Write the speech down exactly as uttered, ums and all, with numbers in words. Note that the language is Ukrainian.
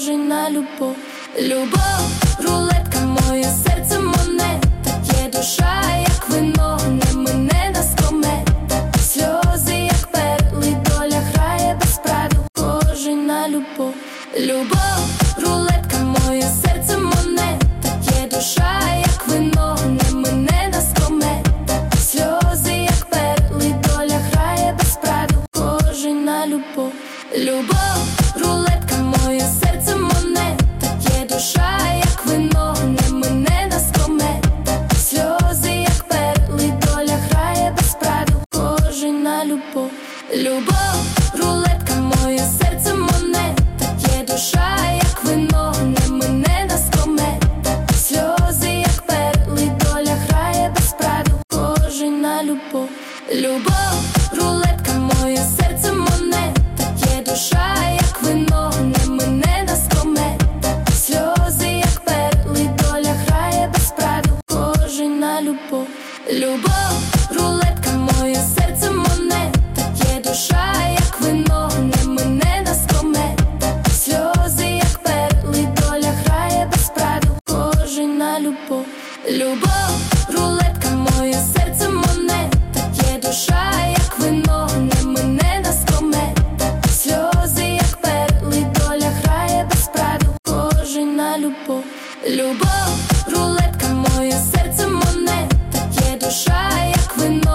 схожий на любов. Любов, рулетка, моє серце монета, є душа, як вино, не мине нас комета. Сльози, як перли, доля грає без правил, схожий на любов. Любов, рулетка, моє серце монета, є душа, як вино, не мине нас комета. Сльози, як перли, доля грає без правил, схожий на любов. Любов, рулетка, моє серце монета, є душа, як вино, не мине нас комета. Сльози, як перли, доля грає без правил, схожий на любов. Любов, рулетка, моє серце монета, є душа, як вино, не мине нас комета. Сльози, як перли, доля грає без правил, схожий на любов. Любов, рулетка, моє серце монета, є душа, як вино, не мине нас комета. Сльози, як перли, доля грає без правил, схожий на любов. Любов, рулетка, моє серце монета, є душа, як вино, не мине нас комета. Сльози, як перли, доля грає без правил, схожий на любов. Любов, рулетка, моє серце монета, є душа, як вино, не мине нас комета. Сльози, як перли, доля грає без правил, схожий на любов. Любов.